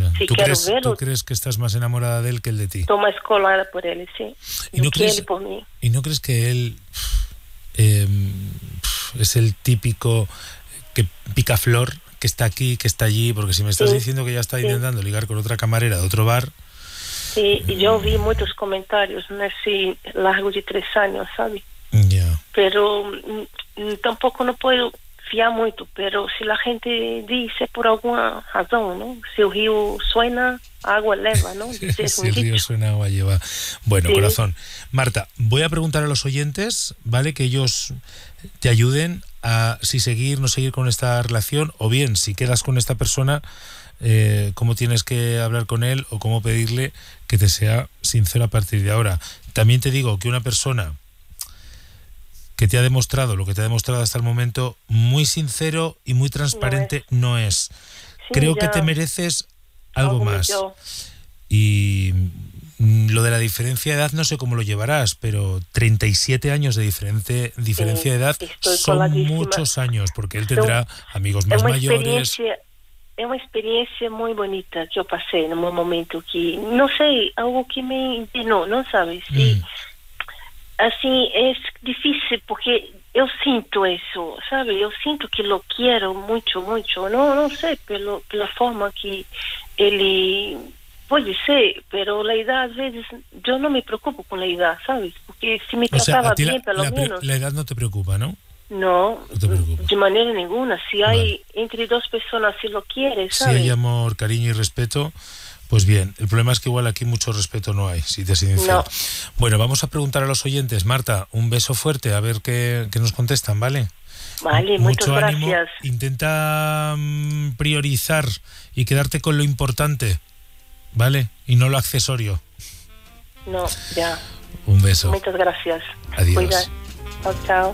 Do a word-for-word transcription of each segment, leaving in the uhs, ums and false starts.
Ya. Si ¿Tú, quiero crees, verlo, ¿Tú crees que estás más enamorada de él que él de ti? estoy más colada por él, sí. ¿Y no, que crees, él por mí. ¿Y no crees que él eh, es el típico que picaflor, que está aquí, que está allí? Porque si me estás sí, diciendo que ya está sí. intentando ligar con otra camarera de otro bar... Sí, y yo vi muchos comentarios, no sé si largo de tres años, ¿sabes? Ya. Yeah. Pero mm, tampoco no puedo fiar mucho, pero si la gente dice por alguna razón, ¿no? Si el río suena, agua leva, ¿no? Si el río suena, agua lleva. Bueno, sí. Corazón. Marta, voy a preguntar a los oyentes, ¿vale? Que ellos te ayuden a si seguir, no seguir con esta relación, o bien, si quedas con esta persona, eh, cómo tienes que hablar con él o cómo pedirle que te sea sincero a partir de ahora. También te digo que una persona que te ha demostrado lo que te ha demostrado hasta el momento, muy sincero y muy transparente no es. No es. Sí, Creo ya. que te mereces algo, algo más. Yo. Y lo de la diferencia de edad no sé cómo lo llevarás, pero treinta y siete años de diferente, diferencia sí, de edad son muchos años, porque él tendrá so, amigos más mayores. É uma experiência muito bonita que eu passei num momento que, não sei, algo que me ensinou, não sabe? Se, mm. Assim, é difícil porque eu sinto isso, sabe? Eu sinto que lo quero muito, muito. Não, não sei, pelo, pela forma que ele pode ser, pero la edad, às vezes, eu não me preocupo com a idade, sabes? Porque se me tratava o sea, bem, pelo la, menos... La edad no te preocupa, ¿no? No, no de manera ninguna. Si hay vale. entre dos personas, si lo quieres, ¿sabes? Si hay amor, cariño y respeto, pues bien. El problema es que igual aquí mucho respeto no hay, si te soy sincero. No. Bueno, vamos a preguntar a los oyentes. Marta, un beso fuerte, a ver qué, qué nos contestan, ¿vale? Vale, mucho muchas ánimo. Gracias. Intenta um, priorizar y quedarte con lo importante, ¿vale? Y no lo accesorio. No, ya. Un beso. Muchas gracias. Adiós. Cuida. Chao, chao.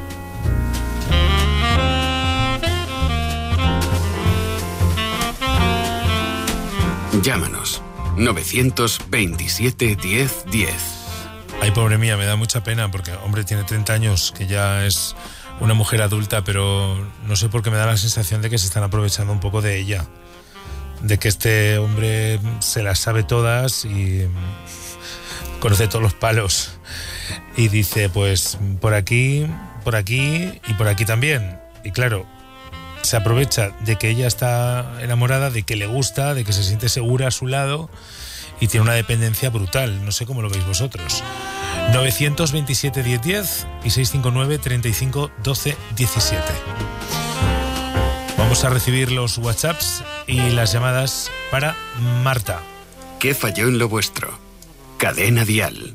Llámanos novecientos veintisiete diez diez. Ay, pobre mía, me da mucha pena porque, hombre, tiene treinta años, que ya es una mujer adulta, pero no sé por qué me da la sensación de que se están aprovechando un poco de ella, de que este hombre se las sabe todas y conoce todos los palos y dice, pues por aquí, por aquí y por aquí también. Y claro, se aprovecha de que ella está enamorada, de que le gusta, de que se siente segura a su lado y tiene una dependencia brutal. No sé cómo lo veis vosotros. novecientos veintisiete diez diez y seiscientos cincuenta y nueve treinta y cinco doce diecisiete. Vamos a recibir los WhatsApps y las llamadas para Marta. ¿Qué falló en lo vuestro? Cadena Dial.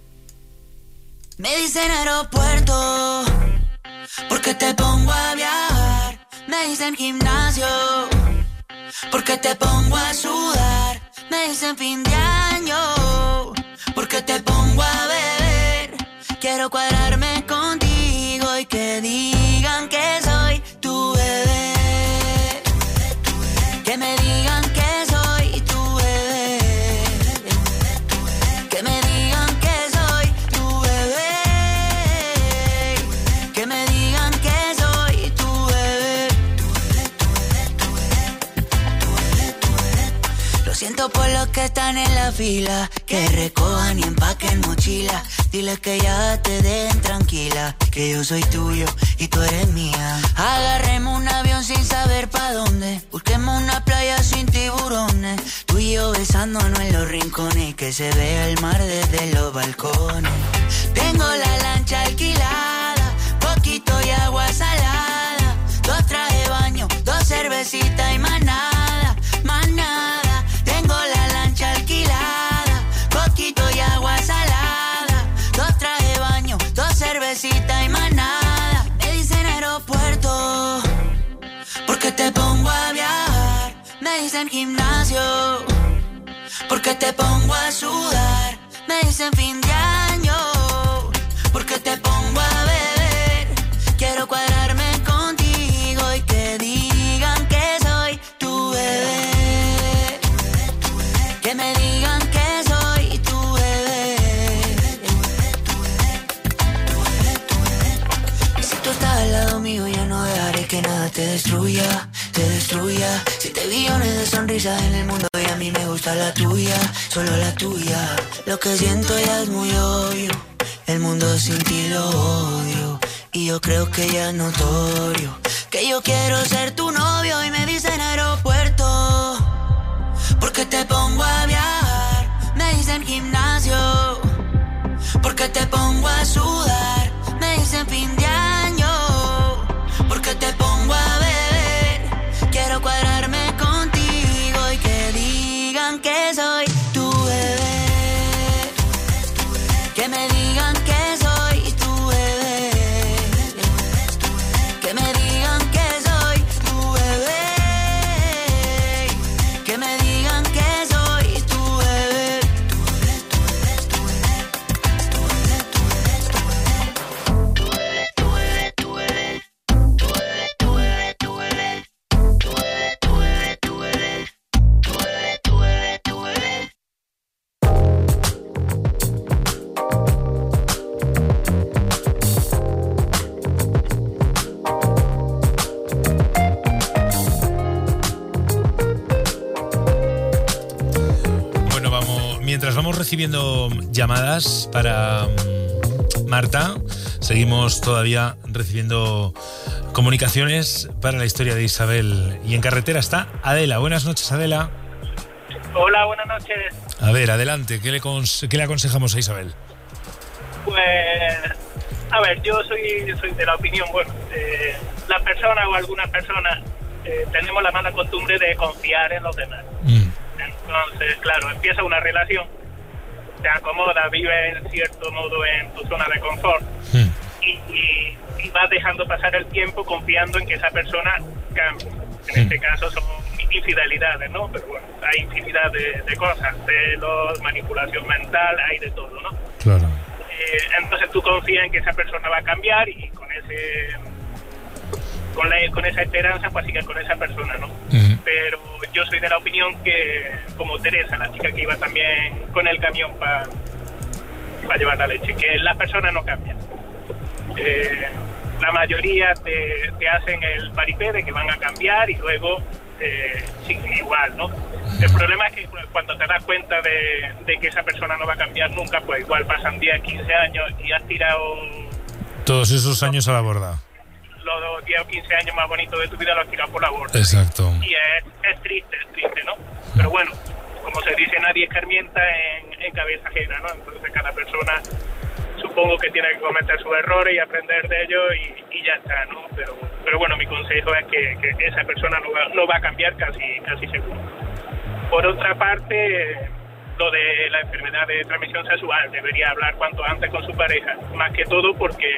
Me dicen aeropuerto porque te pongo a viajar. Me dicen gimnasio porque te pongo a sudar. Me dicen fin de año porque te pongo a beber. Quiero cuadrarme contigo y que digan que soy tu bebé. Que me digan que soy tu bebé. Que me digan que soy tu bebé. Que me digan que soy tu bebé. Lo siento por los que están en la fila, que recojan y empaquen mochila. Dile que ya te den tranquila, que yo soy tuyo y tú eres mía. Agarremos un avión sin saber pa' dónde, busquemos una playa sin tiburones, tú y yo besándonos en los rincones, que se vea el mar desde los balcones. Tengo la lancha alquilada, poquito y agua salada, dos trajes de baño, dos cervecitas y más nada, más nada. Tengo la lancha alquilada, poquito y agua salada, dos trajes de baño, dos cervecitas y más nada. Me dicen aeropuerto porque te pongo a viajar. Me dicen gimnasio porque te pongo a sudar. Me dicen fin de año porque te pongo a beber. Quiero cuadrarme contigo y que digan que soy tu bebé. Que me digan que soy tu bebé. Y si tú estás al lado mío, ya no dejaré que nada te destruya, te destruya. Si te billones de sonrisas en el mundo, ya a mí me gusta la tuya, solo la tuya. Lo que siento ya es muy obvio, el mundo sin ti lo odio. Y yo creo que ya es notorio que yo quiero ser tu novio y me dicen aeropuerto, porque te pongo a viajar, me dicen gimnasio, porque te pongo a sudar, me dicen fin de año, porque te pongo a beber, quiero cuadrarme contigo y que digan que soy tu bebé, que me digan que soy tu bebé, que me digan que soy tu bebé, que me digan que soy tu bebé. Mientras vamos recibiendo llamadas para Marta, seguimos todavía recibiendo comunicaciones para la historia de Isabel. Y en carretera está Adela. Buenas noches, Adela. Hola, buenas noches. A ver, adelante. ¿Qué le, cons- qué le aconsejamos a Isabel? Pues, a ver, yo soy, soy de la opinión, bueno, eh, las personas o algunas personas eh, tenemos la mala costumbre de confiar en los demás. Mm. Entonces, claro, empieza una relación, te acomoda, vive en cierto modo en tu zona de confort mm. y, y, y vas dejando pasar el tiempo confiando en que esa persona cambie. En mm. este caso son infidelidades, ¿no? Pero bueno, hay infinidad de, de cosas, celos, manipulación mental, hay de todo, ¿no? Claro. Eh, entonces tú confías en que esa persona va a cambiar y con ese... Con, la, con esa esperanza, pues sigues con esa persona, ¿no? Uh-huh. Pero yo soy de la opinión que, como Teresa, la chica que iba también con el camión para pa llevar la leche, que las personas no cambian. Eh, la mayoría te, te hacen el paripé de que van a cambiar y luego eh, siguen igual, ¿no? Uh-huh. El problema es que cuando te das cuenta de, de que esa persona no va a cambiar nunca, pues igual pasan diez, quince años y has tirado... Todos esos años a la borda. Los diez o quince años más bonitos de tu vida los has tirado por la borda. Exacto. Y es, es triste, es triste, ¿no? Pero bueno, como se dice, nadie escarmienta en, en cabeza ajena, ¿no? Entonces cada persona supongo que tiene que cometer sus errores y aprender de ellos y, y ya está, ¿no? Pero, pero bueno, mi consejo es que, que esa persona no va, no va a cambiar casi, casi seguro. Por otra parte, lo de la enfermedad de transmisión sexual, debería hablar cuanto antes con su pareja, más que todo porque...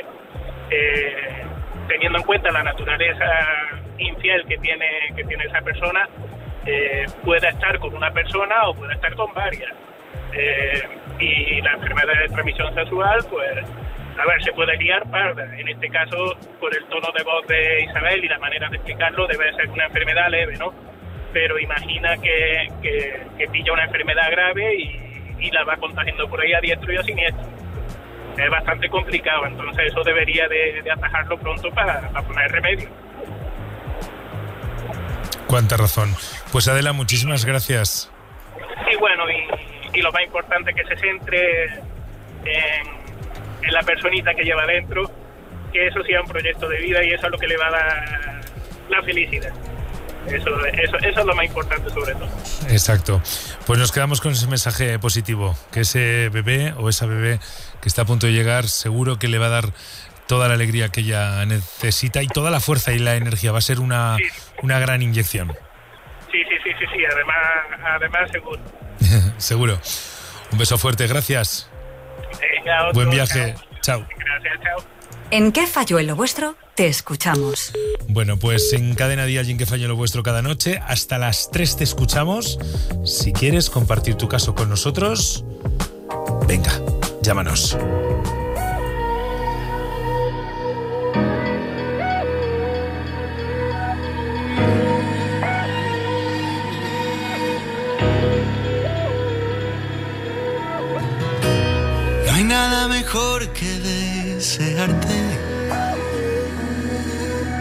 Eh, teniendo en cuenta la naturaleza infiel que tiene que tiene esa persona, eh, pueda estar con una persona o pueda estar con varias. Eh, y la enfermedad de transmisión sexual, pues, a ver, se puede liar parda. En este caso, por el tono de voz de Isabel y la manera de explicarlo, debe ser una enfermedad leve, ¿no? Pero imagina que, que, que pilla una enfermedad grave y, y la va contagiando por ahí a diestro y a siniestro. Es bastante complicado, entonces eso debería de, de atajarlo pronto para, para poner remedio. Cuánta razón. Pues Adela, muchísimas gracias. Y bueno, y, y lo más importante es que se centre en, en la personita que lleva dentro, que eso sea un proyecto de vida y eso es lo que le va a dar la felicidad. Eso, eso, eso es lo más importante sobre todo. Exacto. Pues nos quedamos con ese mensaje positivo, que ese bebé o esa bebé que está a punto de llegar seguro que le va a dar toda la alegría que ella necesita y toda la fuerza y la energía. Va a ser una, sí. una gran inyección. Sí, sí, sí, sí, sí. Además, además seguro. Seguro. Un beso fuerte, gracias. Venga, otro, buen viaje. Chao. chao. Gracias, chao. ¿En qué falló en lo vuestro? Te escuchamos. Bueno, pues en Cadena Día alguien que falló en lo vuestro cada noche. Hasta las tres te escuchamos. Si quieres compartir tu caso con nosotros, venga, llámanos. No hay nada mejor que desearte.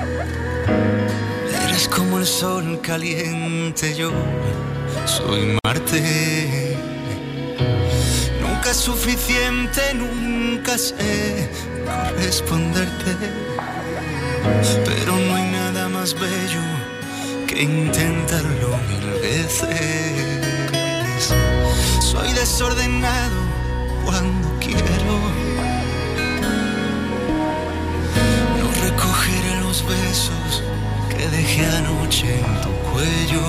Eres como el sol caliente, yo soy mar. sé. Nunca es suficiente, nunca sé corresponderte. Pero no hay nada más bello que intentarlo mil veces. Soy desordenado cuando quiero. No recogeré los besos que dejé anoche en tu cuello.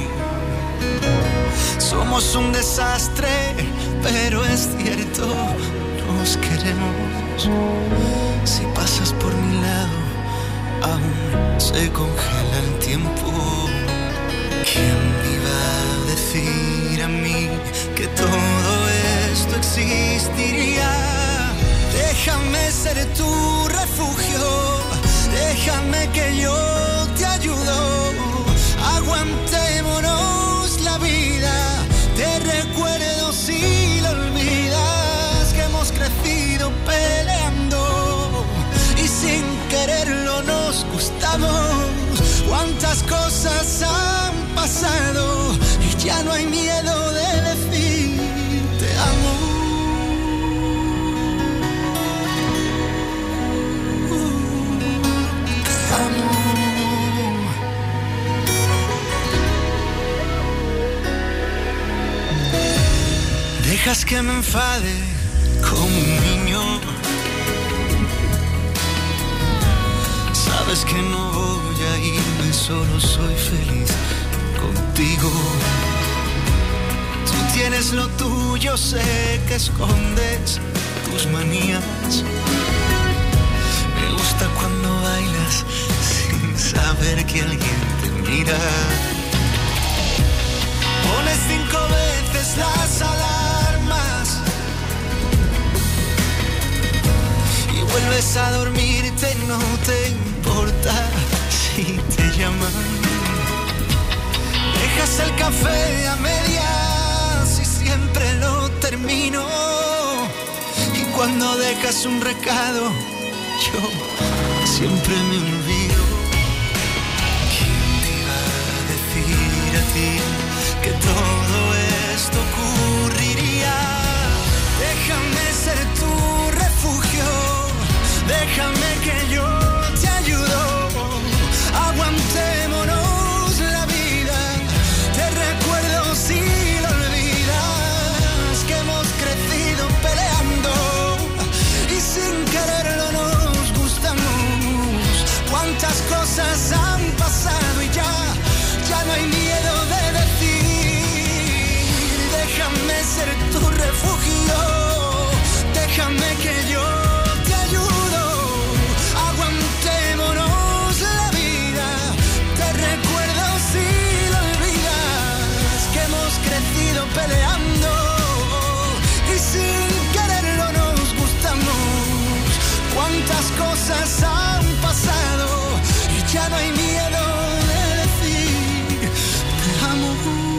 Somos un desastre, pero es cierto, nos queremos. Si pasas por mi lado, aún se congela el tiempo. ¿Quién me iba a decir a mí que todo esto existiría? Déjame ser tu refugio, déjame que yo te ayudo. Aguantémonos la vida, te recuerdo si lo olvidas, que hemos crecido peleando y sin quererlo nos gustamos. Cuántas cosas han pasado y ya no hay miedo de decir te amo. Uh, te amo. Dejas que me enfade como un niño. Sabes que no voy a irme, solo soy feliz contigo. Tú tienes lo tuyo, sé que escondes tus manías. Me gusta cuando bailas sin saber que alguien te mira. Pones cinco veces las alarmas y vuelves a dormirte, no te importa si te llaman. Dejas el café a medias y siempre lo termino. Y cuando dejas un recado, yo siempre me olvido. ¿Quién te iba a decir a ti que todo esto ocurriría? Déjame ser tu refugio, déjame que yo te ayudo. Aguantémonos la vida, te recuerdo si lo olvidas, que hemos crecido peleando y sin quererlo nos gustamos. Cuántas cosas han pasado y ya, ya no hay miedo de decir. Déjame ser tu refugio, déjame que yo te ayudo. Aguantémonos la vida, te recuerdo si lo olvidas, que hemos crecido peleando y sin quererlo nos gustamos. Cuántas cosas han pasado y ya no hay miedo de decir te amo.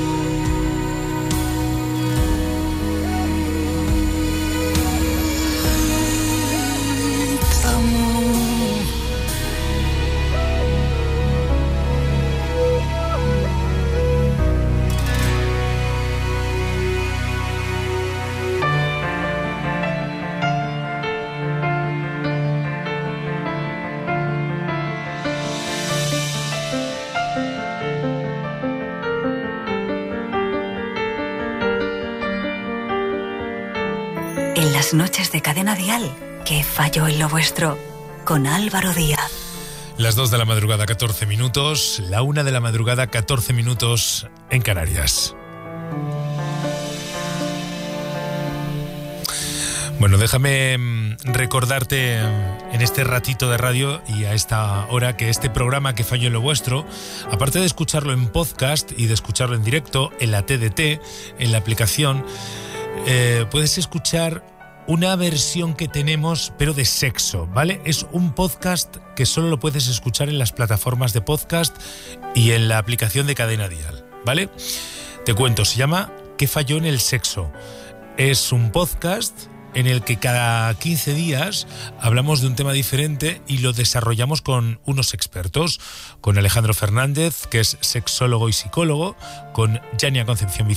En las noches de Cadena Dial, ¿qué falló en lo vuestro? Con Álvaro Díaz. Las dos de la madrugada, catorce minutos. La una de la madrugada, catorce minutos en Canarias. Bueno, déjame recordarte en este ratito de radio y a esta hora que este programa Que falló en lo vuestro, aparte de escucharlo en podcast y de escucharlo en directo, en la T D T, en la aplicación, eh, puedes escuchar una versión que tenemos, pero de sexo, ¿vale? Es un podcast que solo lo puedes escuchar en las plataformas de podcast y en la aplicación de Cadena Dial, ¿vale? Te cuento, se llama ¿Qué falló en el sexo? Es un podcast en el que cada quince días hablamos de un tema diferente y lo desarrollamos con unos expertos, con Alejandro Fernández, que es sexólogo y psicólogo, con Yania Concepción Vicente,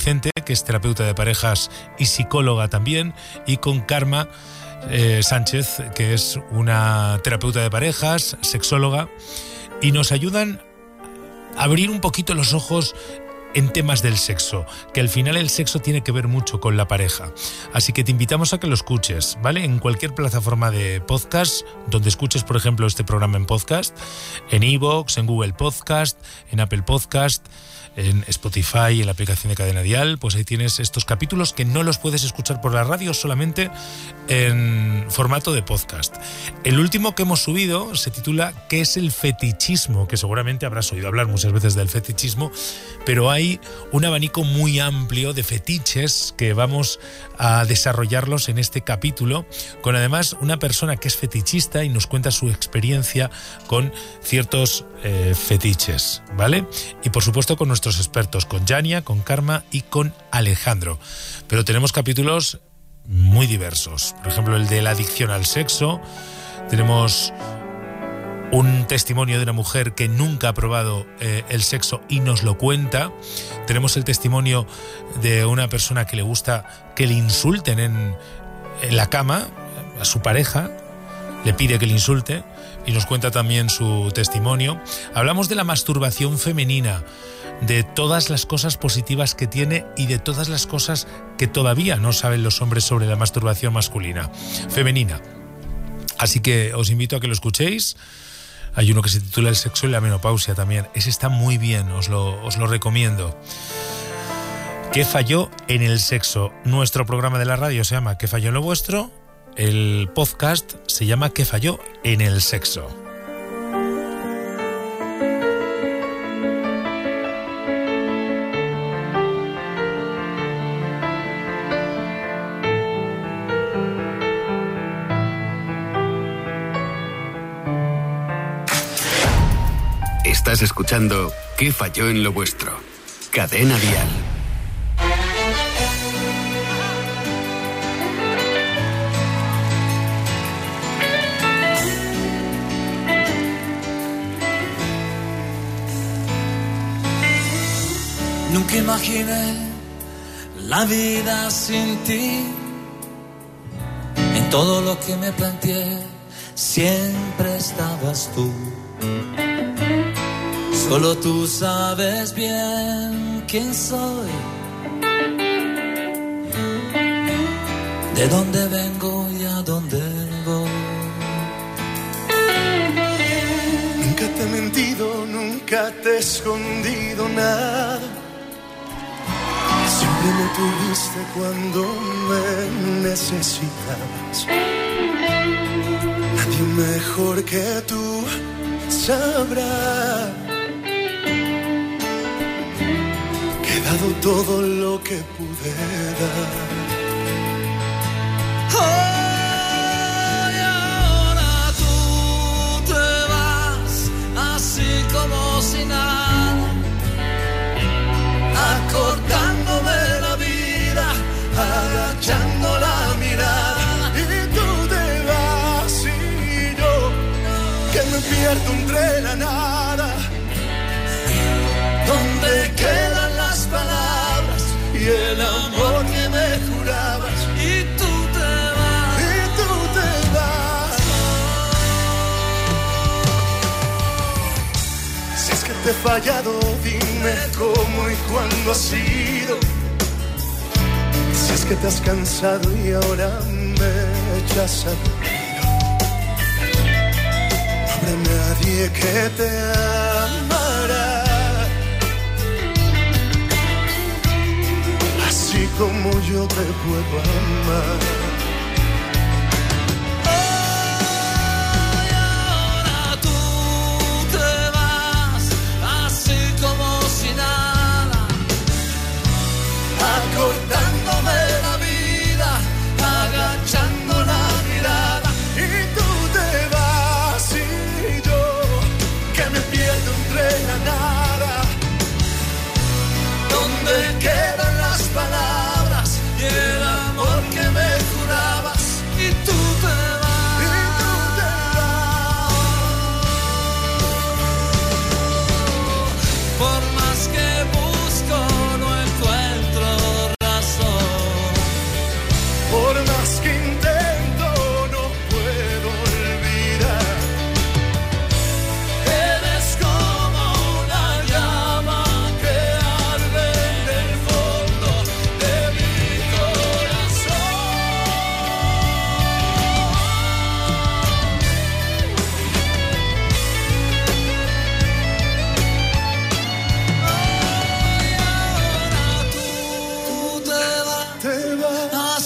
Jania, que es terapeuta de parejas y psicóloga también, y con Karma eh, Sánchez, que es una terapeuta de parejas, sexóloga, y nos ayudan a abrir un poquito los ojos en temas del sexo, que al final el sexo tiene que ver mucho con la pareja. Así que te invitamos a que lo escuches, ¿vale? En cualquier plataforma de podcast, donde escuches, por ejemplo, este programa en podcast, en iVoox, en Google Podcast, en Apple Podcast, en Spotify, en la aplicación de Cadena Dial, pues ahí tienes estos capítulos que no los puedes escuchar por la radio, solamente en formato de podcast. El último que hemos subido se titula ¿Qué es el fetichismo? Que seguramente habrás oído hablar muchas veces del fetichismo, pero hay un abanico muy amplio de fetiches que vamos a desarrollarlos en este capítulo, con además una persona que es fetichista y nos cuenta su experiencia con ciertos eh, fetiches, ¿vale? Y por supuesto con nuestros expertos, con Jania, con Karma y con Alejandro. Pero tenemos capítulos muy diversos. Por ejemplo, el de la adicción al sexo. Tenemos un testimonio de una mujer que nunca ha probado eh, el sexo y nos lo cuenta. Tenemos el testimonio de una persona que le gusta que le insulten en, en la cama, a su pareja, le pide que le insulte y nos cuenta también su testimonio. Hablamos de la masturbación femenina, de todas las cosas positivas que tiene y de todas las cosas que todavía no saben los hombres sobre la masturbación masculina, femenina. Así que os invito a que lo escuchéis. Hay uno que se titula El sexo y la menopausia también. Ese está muy bien, os lo, os lo recomiendo. ¿Qué falló en el sexo? Nuestro programa de la radio se llama ¿Qué falló en lo vuestro? El podcast se llama ¿Qué falló en el sexo? Estás escuchando ¿Qué falló en lo vuestro? Cadena Dial. Nunca imaginé la vida sin ti. En todo lo que me planteé siempre estabas tú. Solo tú sabes bien quién soy, de dónde vengo y a dónde voy. Nunca te he mentido, nunca te he escondido nada. Siempre me tuviste cuando me necesitabas. Nadie mejor que tú sabrá que he dado todo lo que pude dar. Oh, y ahora tú te vas así como si nada, acortándome la vida, agachando la mirada. Y tú te vas y yo, que me pierdo entre la nada. ¿Dónde quedan las palabras Y el amor que me jurabas. y tú te vas? Y tú te vas. Si es que te he fallado, dime cómo y cuándo ha sido. Si es que te has cansado y ahora me echas al olvido. No habrá nadie que te amará así como yo te puedo amar. Oh, y ahora tú te vas así como si nada, Acordándome la vida, agachando la mirada. Y tú te vas y yo, que me pierdo entre la nada. ¿Dónde quedan las palabras y el amor que me jurabas?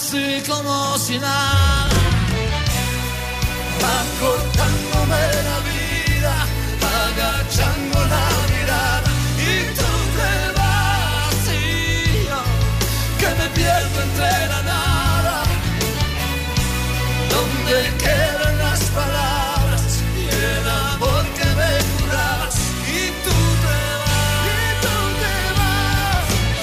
así como si nada, acortándome la vida, agachando la mirada, y tú te vas y yo, que me pierdo entre la nada, donde quedan las palabras y el amor que me jurabas, y tú te vas, y tú te vas,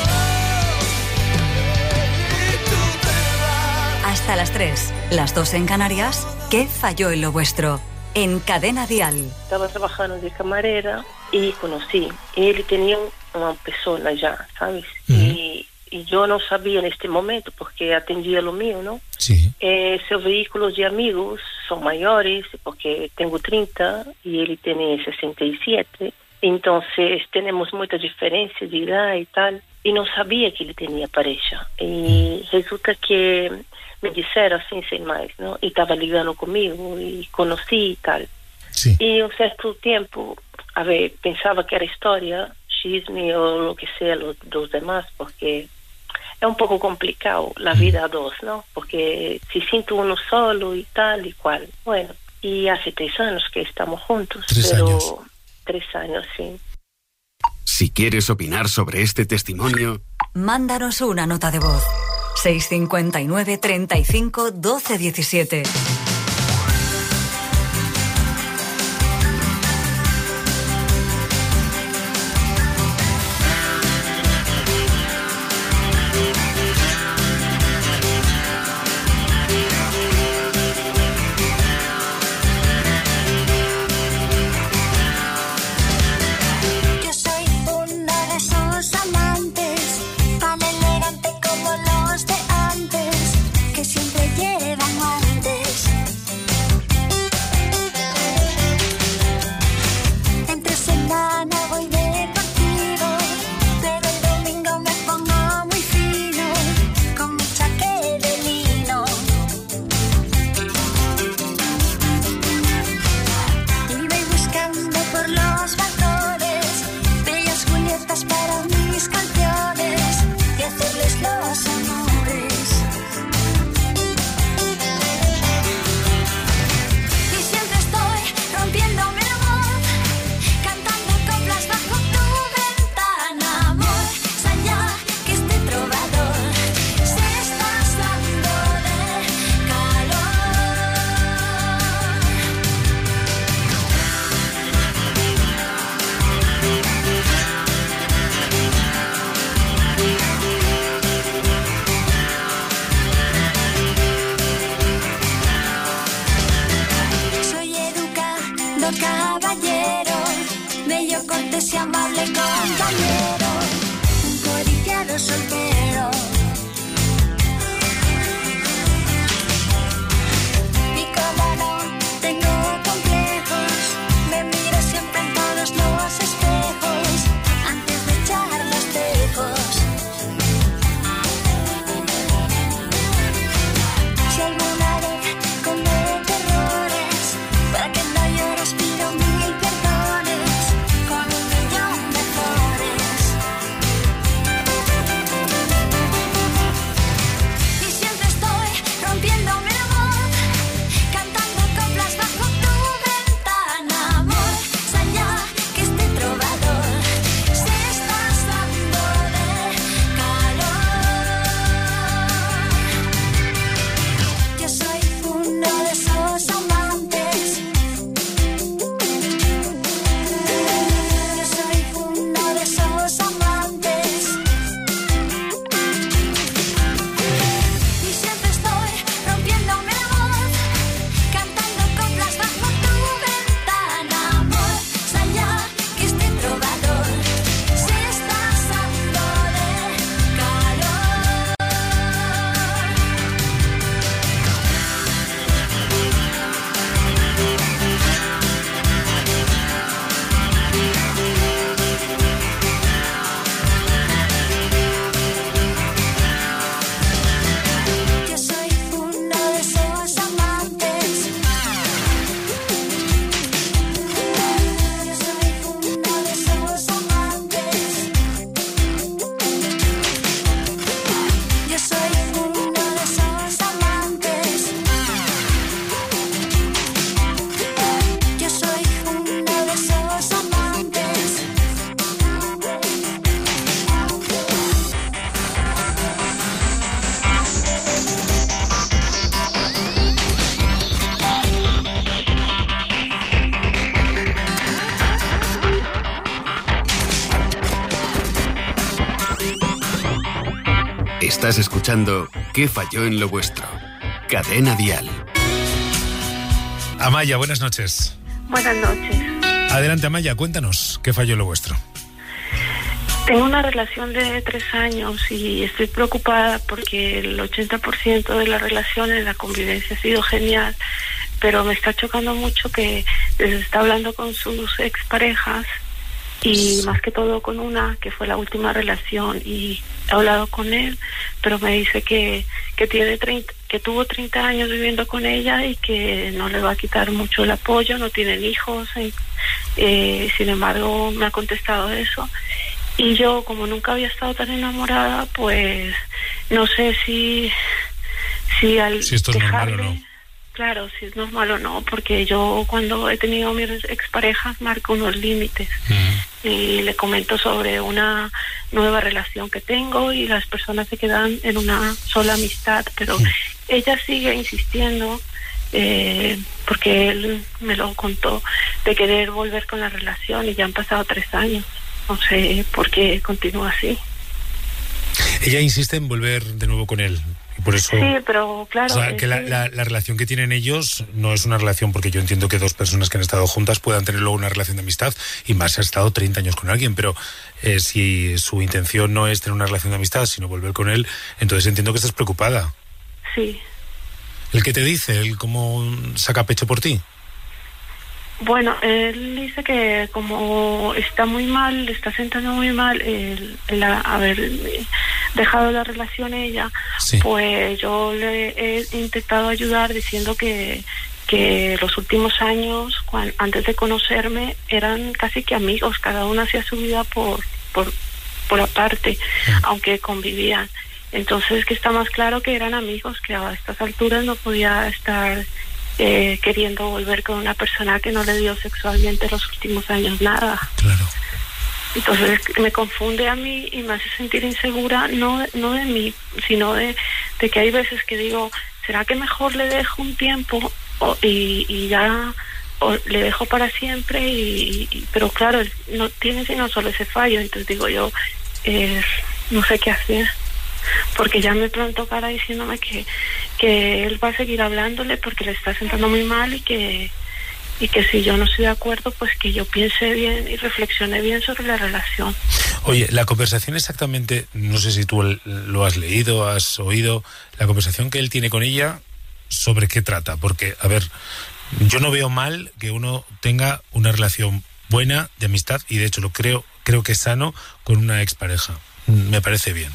oh, y tú te vas. Hasta las tres, las dos en Canarias. ¿Qué falló en lo vuestro? En Cadena Dial. Estaba trabajando de camarera y conocí. Él tenía una persona ya, ¿sabes? Uh-huh. Y, y yo no sabía en este momento porque atendía lo mío, ¿no? Sí. Eh, sus vehículos de amigos son mayores porque tengo treinta y él tiene sesenta y siete. Entonces tenemos mucha diferencia de edad y tal. Y no sabía que él tenía pareja. Y uh-huh. resulta que me dijeron así, sin más, ¿no? Y estaba ligando conmigo y conocí y tal. Sí. Y un cierto tiempo, a ver, pensaba que era historia, chisme o lo que sea, los, los demás, porque es un poco complicado la vida a dos, ¿no? Porque si siento uno solo y tal y cual. Bueno, y hace tres años que estamos juntos. Tres pero años. Tres años, sí. Si quieres opinar sobre este testimonio, mándanos una nota de voz. seis cinco nueve, treinta y cinco, doce, diecisiete. Yo soy una de sus amantes, tan elegante como los de antes, que siempre llevan guantes. Estás escuchando ¿Qué falló en lo vuestro? Cadena Dial. Amaya, buenas noches. Buenas noches. Adelante, Amaya, cuéntanos, ¿qué falló en lo vuestro? Tengo una relación de tres años y estoy preocupada porque el ochenta por ciento de la relación en la convivencia ha sido genial, pero me está chocando mucho que se está hablando con sus exparejas y más que todo con una que fue la última relación, y he hablado con él, pero me dice que, que tiene treinta, que tuvo treinta años viviendo con ella y que no le va a quitar mucho el apoyo, no tienen hijos, eh, eh, sin embargo me ha contestado eso. Y yo, como nunca había estado tan enamorada, pues no sé si si al si esto es dejarle, normal o no. Claro, si es normal o no, porque yo cuando he tenido mis exparejas marco unos límites mm. y le comento sobre una nueva relación que tengo y las personas se quedan en una sola amistad, pero mm. ella sigue insistiendo, eh, porque él me lo contó, de querer volver con la relación y ya han pasado tres años. No sé por qué continúa así. Ella insiste en volver de nuevo con él. Y por eso, sí, pero claro. O sea, que la, la, la relación que tienen ellos no es una relación, porque yo entiendo que dos personas que han estado juntas puedan tener luego una relación de amistad, y más ha estado treinta años con alguien, pero eh, si su intención no es tener una relación de amistad, sino volver con él, entonces entiendo que estás preocupada. Sí. ¿El qué te dice? ¿El cómo saca pecho por ti? Bueno, él dice que como está muy mal, le está sentando muy mal el, el haber dejado la relación ella, sí. Pues yo le he intentado ayudar diciendo que, que los últimos años, cuando, antes de conocerme, eran casi que amigos, cada uno hacía su vida por, por, por aparte, sí. Aunque convivían. Entonces que está más claro que eran amigos, que a estas alturas no podía estar Eh, queriendo volver con una persona que no le dio sexualmente los últimos años nada. Claro. Entonces me confunde a mí y me hace sentir insegura, no, no de mí, sino de, de que hay veces que digo, ¿será que mejor le dejo un tiempo o, y, y ya o le dejo para siempre? Y, y pero claro, no tiene sino solo ese fallo, entonces digo yo, eh, no sé qué hacer. Porque ya me plantó cara diciéndome que, que él va a seguir hablándole porque le está sentando muy mal y que y que si yo no estoy de acuerdo, pues que yo piense bien y reflexione bien sobre la relación. Oye, la conversación exactamente, no sé si tú lo has leído, has oído, la conversación que él tiene con ella, ¿sobre qué trata? Porque, a ver, yo no veo mal que uno tenga una relación buena de amistad, y de hecho lo creo, creo que es sano, con una expareja. Me parece bien.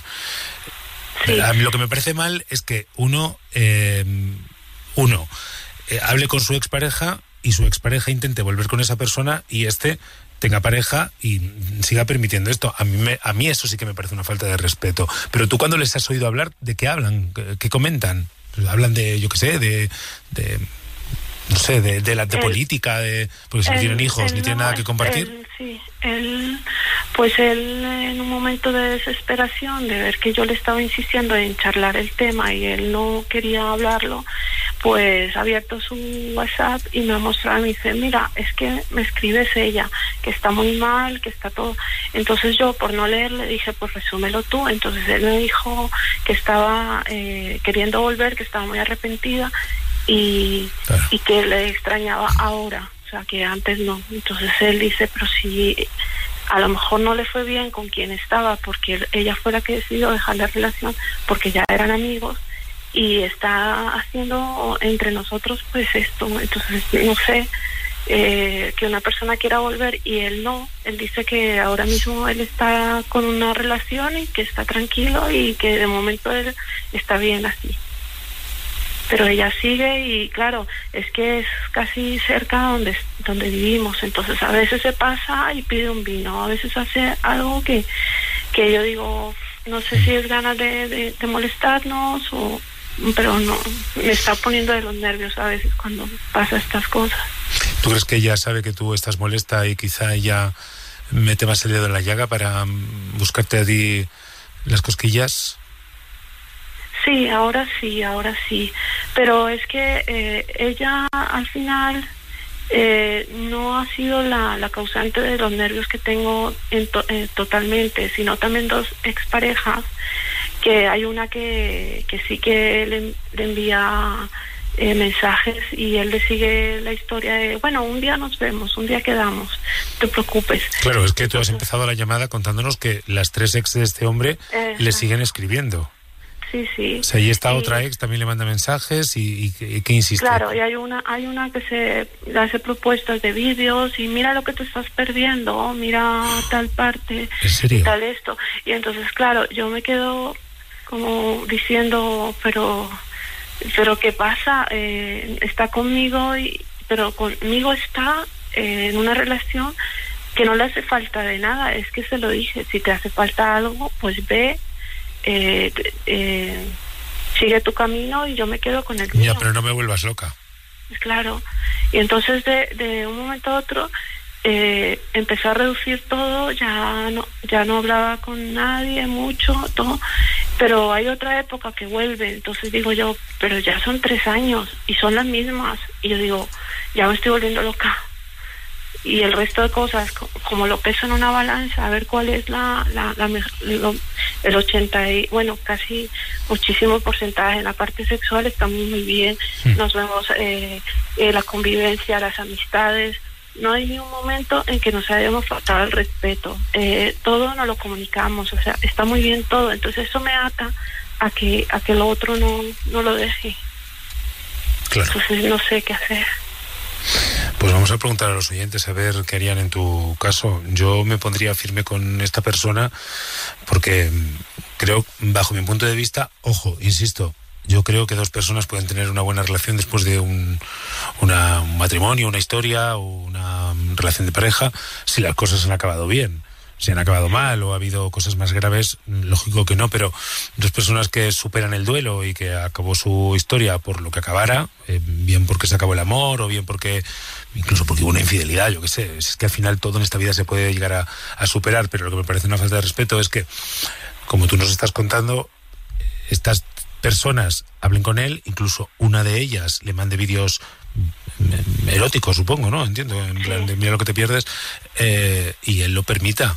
Sí. A mí lo que me parece mal es que uno, eh, uno eh, hable con su expareja y su expareja intente volver con esa persona y este tenga pareja y siga permitiendo esto. A mí, me, a mí eso sí que me parece una falta de respeto. Pero tú, cuando les has oído hablar, ¿de qué hablan? ¿Qué, qué comentan? Hablan de, yo qué sé, de... de no sé, de, de la de el, política, de porque si no tienen hijos, ni tienen no, nada que compartir. Él, sí, él, pues él en un momento de desesperación, de ver que yo le estaba insistiendo en charlar el tema y él no quería hablarlo, pues ha abierto su WhatsApp y me ha mostrado, me dice, mira, es que me escribes ella, que está muy mal, que está todo. Entonces yo, por no leer, le dije, pues resúmelo tú. Entonces él me dijo que estaba eh, queriendo volver, que estaba muy arrepentida, Y, claro. y que le extrañaba ahora, o sea, que antes no. Entonces él dice, pero si a lo mejor no le fue bien con quien estaba, porque ella fue la que decidió dejar la relación, porque ya eran amigos, y está haciendo entre nosotros pues esto. Entonces no sé, eh, que una persona quiera volver y él no. Él dice que ahora mismo él está con una relación y que está tranquilo y que de momento él está bien así. Pero ella sigue y claro, es que es casi cerca donde donde vivimos, entonces a veces se pasa y pide un vino, a veces hace algo que que yo digo, no sé si es ganas de, de, de molestarnos o, pero no, me está poniendo de los nervios a veces cuando pasa estas cosas. ¿Tú crees que ella sabe que tú estás molesta y quizá ella mete más el dedo en la llaga para buscarte a ti las cosquillas? Sí, ahora sí, ahora sí, pero es que eh, ella al final eh, no ha sido la, la causante de los nervios que tengo en to, eh, totalmente, sino también dos exparejas que hay una que, que sí que le, le envía eh, mensajes y él le sigue la historia de, bueno, un día nos vemos, un día quedamos, no te preocupes. Claro, es que tú has empezado la llamada contándonos que las tres ex de este hombre eh, le siguen escribiendo. Sí, sí. O sea, y esta y, otra ex también le manda mensajes y, y, y que insiste. Claro, y hay una hay una que se le hace propuestas de vídeos y mira lo que te estás perdiendo, mira tal parte, ¿en serio? Y tal esto. Y entonces, claro, yo me quedo como diciendo, pero pero ¿qué pasa? Eh, está conmigo, y pero conmigo está eh, en una relación que no le hace falta de nada. Es que se lo dije, si te hace falta algo, pues ve, eh, eh, sigue tu camino y yo me quedo con el mío. Ya, pero no me vuelvas loca. Claro. Y entonces de, de un momento a otro eh, empezó a reducir todo, ya no ya no hablaba con nadie mucho, todo. Pero hay otra época que vuelve, entonces digo yo, pero ya son tres años y son las mismas. Y yo digo, ya me estoy volviendo loca. Y el resto de cosas, como lo peso en una balanza, a ver cuál es la, la, la lo, el ochenta y, bueno, casi muchísimo porcentaje en la parte sexual estamos muy bien, sí. Nos vemos eh, eh, la convivencia, las amistades, no hay ni un momento en que nos hayamos faltado el respeto, eh, todo nos lo comunicamos, o sea, está muy bien todo, entonces eso me ata a que a que lo otro no, no lo deje. Claro. Entonces no sé qué hacer. Pues vamos a preguntar a los oyentes a ver qué harían en tu caso. Yo me pondría firme con esta persona porque creo, bajo mi punto de vista, ojo, insisto, yo creo que dos personas pueden tener una buena relación después de un, una, un matrimonio, una historia o una relación de pareja, si las cosas han acabado bien. Si han acabado mal o ha habido cosas más graves, lógico que no, pero dos personas que superan el duelo y que acabó su historia por lo que acabara, eh, bien porque se acabó el amor o bien porque, incluso porque hubo una infidelidad, yo qué sé, es que al final todo en esta vida se puede llegar a, a superar, pero lo que me parece una falta de respeto es que, como tú nos estás contando, estas personas hablen con él, incluso una de ellas le mande vídeos eróticos, supongo, ¿no? Entiendo, en plan de mira lo que te pierdes, eh, y él lo permita.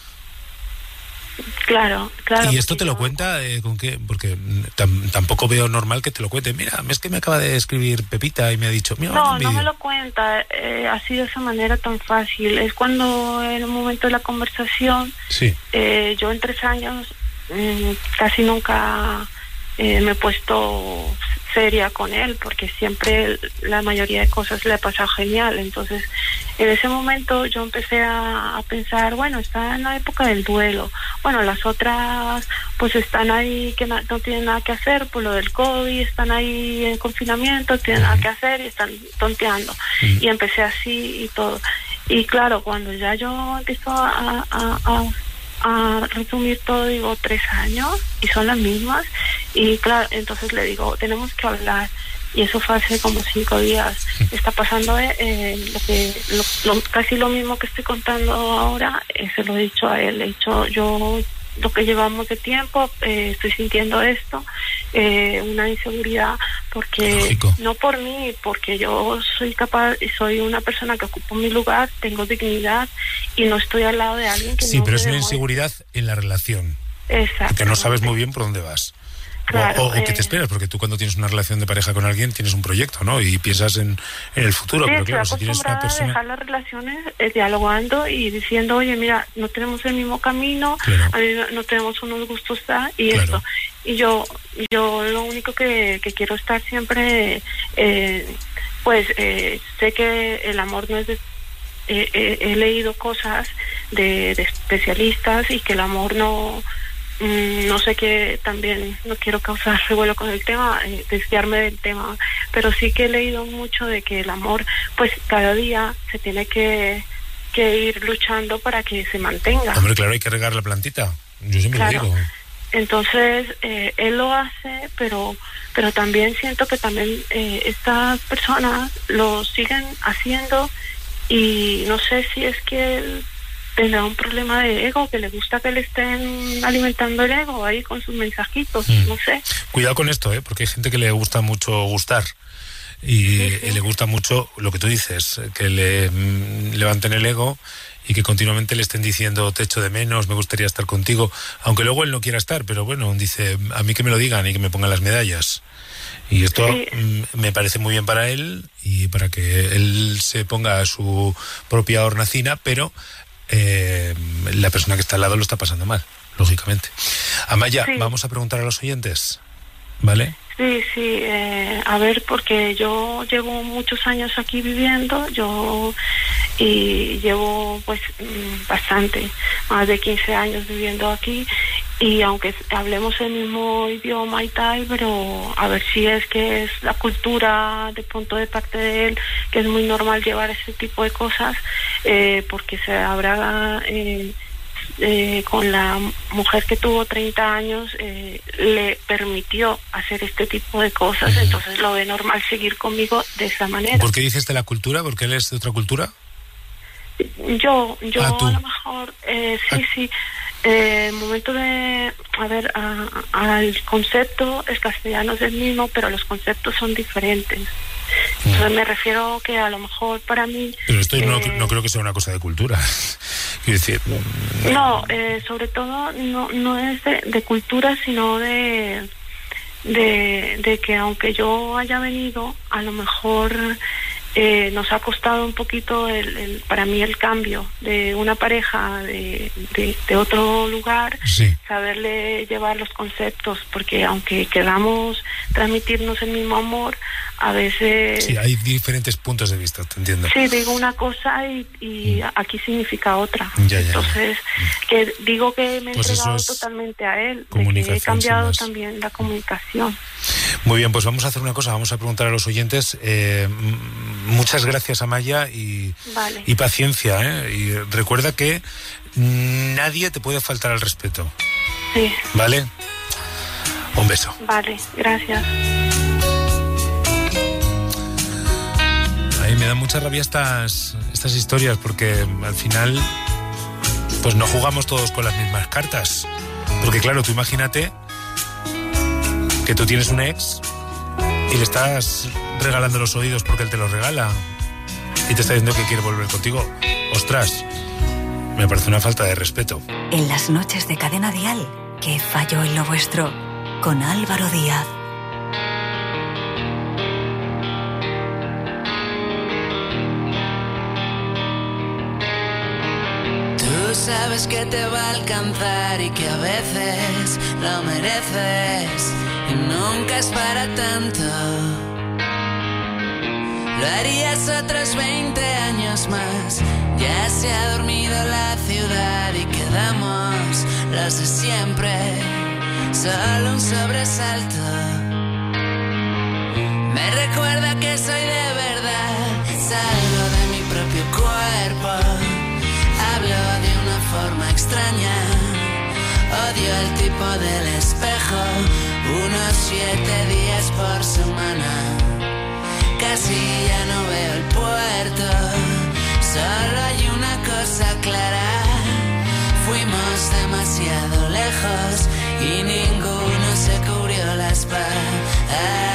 Claro, claro. ¿Y esto te lo cuenta eh, con qué? Porque tam, tampoco veo normal que te lo cuente. Mira, es que me acaba de escribir Pepita y me ha dicho... Mira, no, no me lo cuenta eh, así de esa manera tan fácil. Es cuando en un momento de la conversación, sí. eh, yo en tres años mmm, casi nunca eh, me he puesto seria con él, porque siempre la mayoría de cosas le ha pasado genial. Entonces, en ese momento yo empecé a, a pensar, bueno, está en la época del duelo. Bueno, las otras pues están ahí que no, no tienen nada que hacer por lo del COVID, están ahí en confinamiento, tienen nada que hacer y están tonteando. Uh-huh. Y empecé así y todo. Y claro, cuando ya yo empiezo a, a, a a resumir todo, digo tres años y son las mismas, y claro, entonces le digo, tenemos que hablar, y eso fue hace como cinco días. Está pasando eh, lo que lo, lo, casi lo mismo que estoy contando ahora, eh, se lo he dicho a él, he dicho yo lo que llevamos de tiempo, eh, estoy sintiendo esto, eh, una inseguridad, porque lógico. No por mí, porque yo soy capaz, soy una persona que ocupo mi lugar, tengo dignidad y no estoy al lado de alguien que sí, no pero me es una demuestre. Inseguridad en la relación. Exacto. Porque no sabes muy bien por dónde vas. Claro, o, o, o eh, que te esperas, porque tú cuando tienes una relación de pareja con alguien tienes un proyecto, ¿no? Y piensas en, en el futuro, sí, pero claro, si tienes una persona... a dejar las relaciones eh, dialogando y diciendo, oye, mira, no tenemos el mismo camino, claro. a mí no, no tenemos unos gustos ¿tá? y claro. esto. Y yo yo lo único que, que quiero estar siempre, eh, pues eh, sé que el amor no es de... Eh, eh, he leído cosas de, de especialistas y que el amor no... no sé qué, también no quiero causar revuelo con el tema, eh, desviarme del tema, pero sí que he leído mucho de que el amor, pues cada día se tiene que, que ir luchando para que se mantenga. Hombre, claro, hay que regar la plantita, yo siempre claro. lo digo. Entonces, eh, él lo hace, pero pero también siento que también eh, estas personas lo siguen haciendo, y no sé si es que él tendrá un problema de ego, que le gusta que le estén alimentando el ego ahí con sus mensajitos, mm. no sé. Cuidado con esto, ¿eh? Porque hay gente que le gusta mucho gustar. y, sí, sí. y le gusta mucho lo que tú dices, que le mm, levanten el ego y que continuamente le estén diciendo te echo de menos, me gustaría estar contigo, aunque luego él no quiera estar, pero bueno, dice a mí que me lo digan y que me pongan las medallas. Y esto sí. mm, me parece muy bien para él y para que él se ponga a su propia hornacina, pero eh, la persona que está al lado lo está pasando mal, lógicamente. Amaya, sí. vamos a preguntar a los oyentes, ¿vale? Sí, sí, eh, a ver, porque yo llevo muchos años aquí viviendo, yo y llevo pues bastante, más de quince años viviendo aquí, y aunque hablemos el mismo idioma y tal, pero a ver si es que es la cultura de pronto de parte de él, que es muy normal llevar ese tipo de cosas, eh, porque se habrá... Eh, Eh, con la mujer que tuvo treinta años eh, le permitió hacer este tipo de cosas, uh-huh. entonces lo ve normal seguir conmigo de esa manera. ¿Por qué dices de la cultura? ¿Porque él es de otra cultura? Yo, yo ah, a lo mejor, eh, sí, ah. sí, eh, el momento de, a ver, al concepto, el castellano es el mismo, pero los conceptos son diferentes. Entonces me refiero que a lo mejor para mí... Pero esto eh, no, no creo que sea una cosa de cultura. Quiero decir... No, eh, sobre todo no, no es de, de cultura, sino de, de, de que aunque yo haya venido, a lo mejor eh, nos ha costado un poquito el, el, para mí el cambio de una pareja de, de, de otro lugar, sí. saberle llevar los conceptos, porque aunque queramos transmitirnos el mismo amor, a veces... Sí, hay diferentes puntos de vista, te entiendo. Sí, digo una cosa y, y mm. aquí significa otra. Ya, ya, Entonces, ya. que digo que me he pues entregado es totalmente a él, de que he cambiado también la comunicación. Muy bien, pues vamos a hacer una cosa, vamos a preguntar a los oyentes. Eh, muchas gracias, Amaya, y, vale. y paciencia, ¿eh? Y recuerda que nadie te puede faltar al respeto. Sí. ¿Vale? Un beso. Vale, gracias. Ay, me dan mucha rabia estas, estas historias, porque al final pues no jugamos todos con las mismas cartas. Porque claro, tú imagínate que tú tienes un ex y le estás regalando los oídos porque él te los regala y te está diciendo que quiere volver contigo. Ostras, me parece una falta de respeto. En las noches de Cadena Dial, que falló en lo vuestro, con Álvaro Díaz. Tú sabes que te va a alcanzar y que a veces lo mereces y nunca es para tanto. Lo harías otros veinte años más. Ya se ha dormido la ciudad y quedamos los de siempre. Solo un sobresalto. Me recuerda que soy de verdad. Salgo de mi propio cuerpo. Hablo de una forma extraña. Odio el tipo del espejo. Unos siete días por semana. Casi ya no veo el puerto. Solo hay una cosa clara. Fuimos demasiado lejos y ninguno se cubrió la espalda.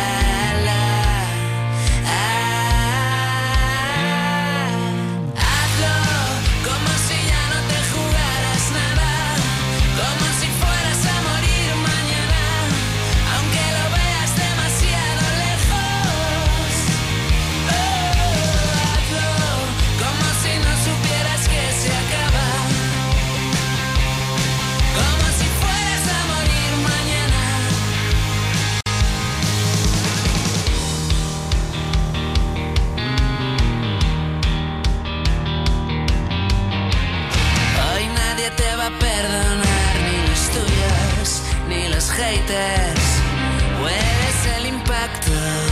Haters, puedes el impacto.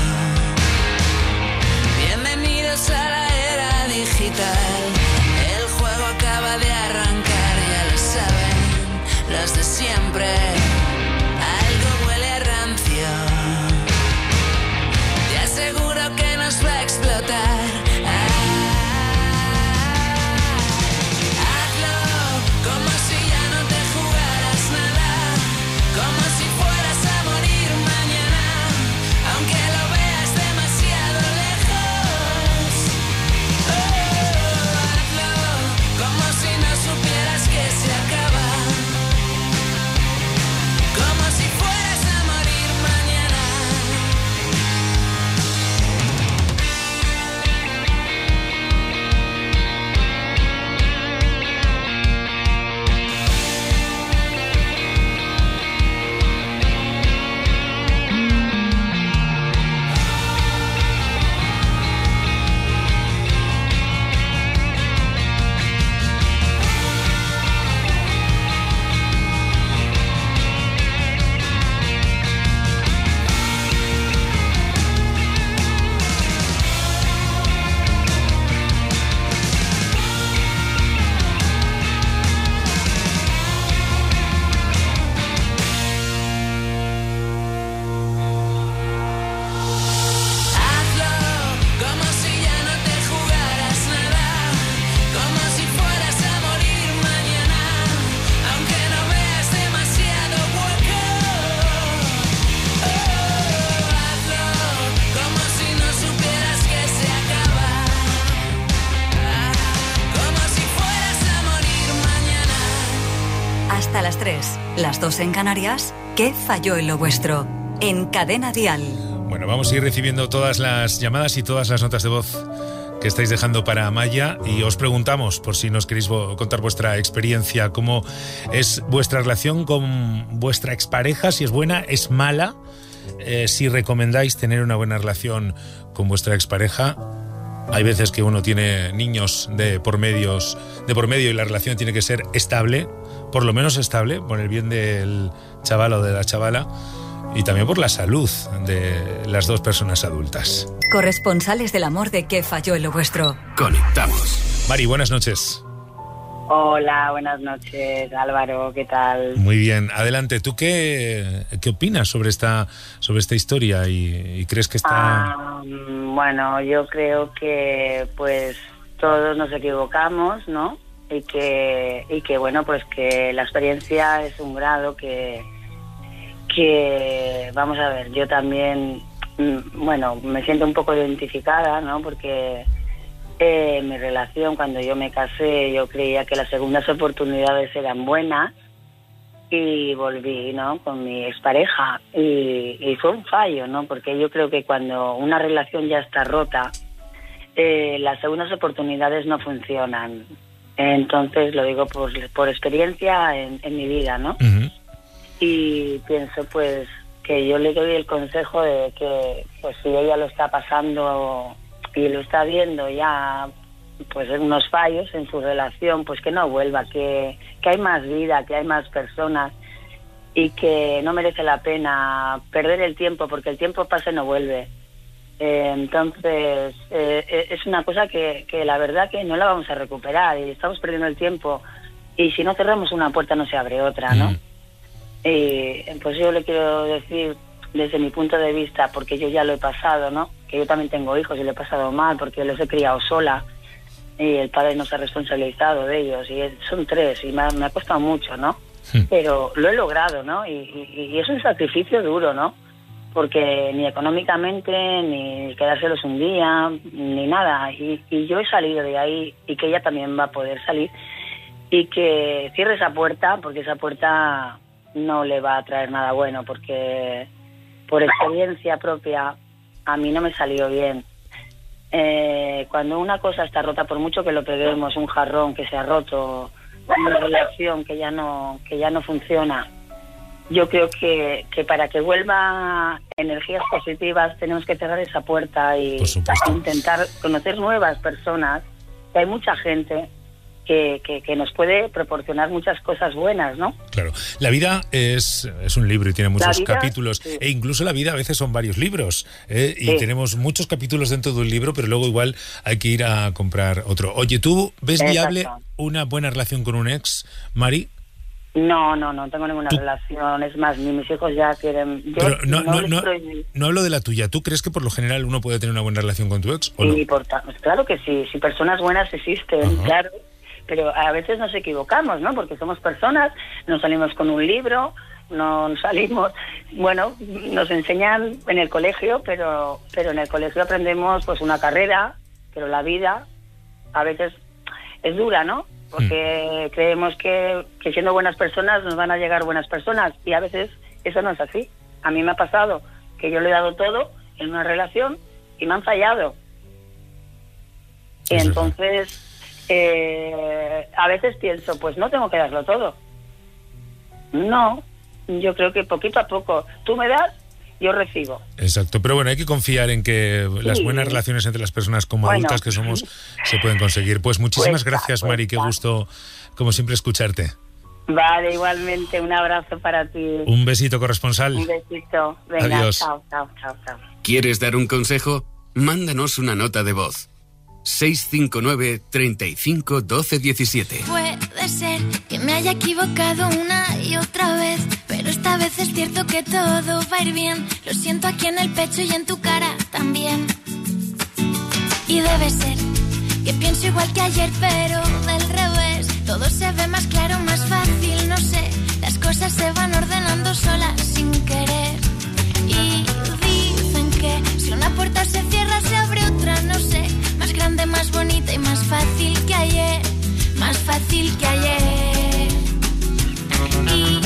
Bienvenidos a la era digital. El juego acaba de arrancar, ya lo saben los de siempre. Algo huele a rancio. Te aseguro que nos va a explotar. Hazlo como si ya no te jugaras nada. Como si fueras a tres, las dos en Canarias. ¿Qué falló en lo vuestro? En Cadena Dial. Bueno, vamos a ir recibiendo todas las llamadas y todas las notas de voz que estáis dejando para Amaya, y os preguntamos, por si nos queréis contar vuestra experiencia, cómo es vuestra relación con vuestra expareja, si es buena, es mala, eh, si recomendáis tener una buena relación con vuestra expareja. Hay veces que uno tiene niños de por medios, de por medio y la relación tiene que ser estable, por lo menos estable, por el bien del chaval o de la chavala, y también por la salud de las dos personas adultas. Corresponsales del amor de ¿Qué falló en lo vuestro? Conectamos. Mari, buenas noches. Hola, buenas noches, Álvaro, ¿qué tal? Muy bien, adelante. ¿Tú qué, qué opinas sobre esta, sobre esta historia y, y crees que está...? Ah, bueno, yo creo que pues todos nos equivocamos, ¿no? Y que, y que bueno, pues que la experiencia es un grado que, que vamos a ver, yo también, bueno, me siento un poco identificada, ¿no? Porque... Eh, mi relación, cuando yo me casé, yo creía que las segundas oportunidades eran buenas y volví, ¿no?, con mi expareja y, y fue un fallo, ¿no?, porque yo creo que cuando una relación ya está rota, eh, las segundas oportunidades no funcionan. Entonces lo digo por, por experiencia en, en mi vida, ¿no? Uh-huh. Y pienso pues que yo le doy el consejo de que pues si ella lo está pasando y lo está viendo ya pues unos fallos en su relación, pues que no vuelva, que, que hay más vida, que hay más personas y que no merece la pena perder el tiempo, porque el tiempo pasa y no vuelve. Eh, entonces eh, es una cosa que, que la verdad que no la vamos a recuperar y estamos perdiendo el tiempo, y si no cerramos una puerta no se abre otra, ¿no? Mm. Y pues yo le quiero decir desde mi punto de vista, porque yo ya lo he pasado, ¿no?, que yo también tengo hijos y lo he pasado mal porque los he criado sola y el padre no se ha responsabilizado de ellos, y son tres y me ha, me ha costado mucho, ¿no? Sí. Pero lo he logrado, ¿no? Y, y, y es un sacrificio duro, ¿no? Porque ni económicamente, ni quedárselos un día, ni nada. Y, y yo he salido de ahí, y que ella también va a poder salir, y que cierre esa puerta, porque esa puerta no le va a traer nada bueno, porque por experiencia propia a mí no me salió bien. Eh, cuando una cosa está rota, por mucho que lo peguemos, un jarrón que se ha roto, una relación que ya no que ya no funciona, yo creo que, que para que vuelva energías positivas tenemos que cerrar esa puerta y intentar conocer nuevas personas, que hay mucha gente que, que, que nos puede proporcionar muchas cosas buenas, ¿no? Claro, la vida es, es un libro y tiene muchos vida, capítulos, sí. E incluso la vida a veces son varios libros, ¿eh? Y sí. Tenemos muchos capítulos dentro de un libro, pero luego igual hay que ir a comprar otro. Oye, ¿tú ves Exacto. viable una buena relación con un ex, Mari? No, no, no tengo ninguna ¿Tú? relación, es más, ni mis hijos ya quieren... Yo pero no, no, no, no, estoy... no hablo de la tuya, ¿tú crees que por lo general uno puede tener una buena relación con tu ex o sí, no? Por ta... claro que sí, si personas buenas existen, uh-huh. claro, pero a veces nos equivocamos, ¿no? Porque somos personas, no salimos con un libro, no salimos... Bueno, nos enseñan en el colegio, pero, pero en el colegio aprendemos pues una carrera, pero la vida a veces es dura, ¿no? Porque mm. creemos que, que siendo buenas personas nos van a llegar buenas personas, y a veces eso no es así. A mí me ha pasado que yo le he dado todo en una relación y me han fallado. Y entonces eh, a veces pienso, pues no tengo que darlo todo. No, yo creo que poquito a poco tú me das, yo recibo. Exacto, pero bueno, hay que confiar en que sí. las buenas relaciones entre las personas como bueno. adultas que somos se pueden conseguir. Pues muchísimas pues gracias, pues Mari, qué gusto, como siempre, escucharte. Vale, igualmente, un abrazo para ti. Un besito, corresponsal. Un besito. Venga, adiós. Chao, chao, chao, chao. ¿Quieres dar un consejo? Mándanos una nota de voz. seis cinco nueve, treinta y cinco, doce, diecisiete. Puede ser que me haya equivocado una y otra vez, pero esta vez es cierto que todo va a ir bien. Lo siento aquí en el pecho y en tu cara también. Y debe ser que pienso igual que ayer, pero del revés. Todo se ve más claro, más fácil, no sé. Las cosas se van ordenando solas sin querer. Y dicen que si una puerta se cierra se abre otra, no sé. Más grande, más bonita y más fácil que ayer. Más fácil que ayer. Y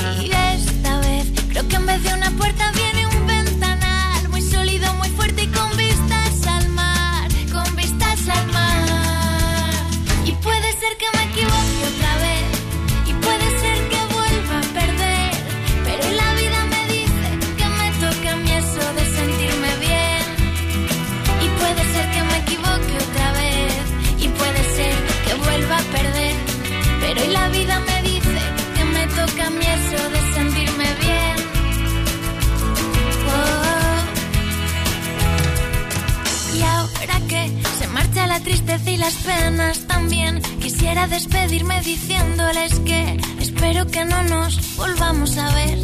tristeza y las penas también. Quisiera despedirme diciéndoles que espero que no nos volvamos a ver.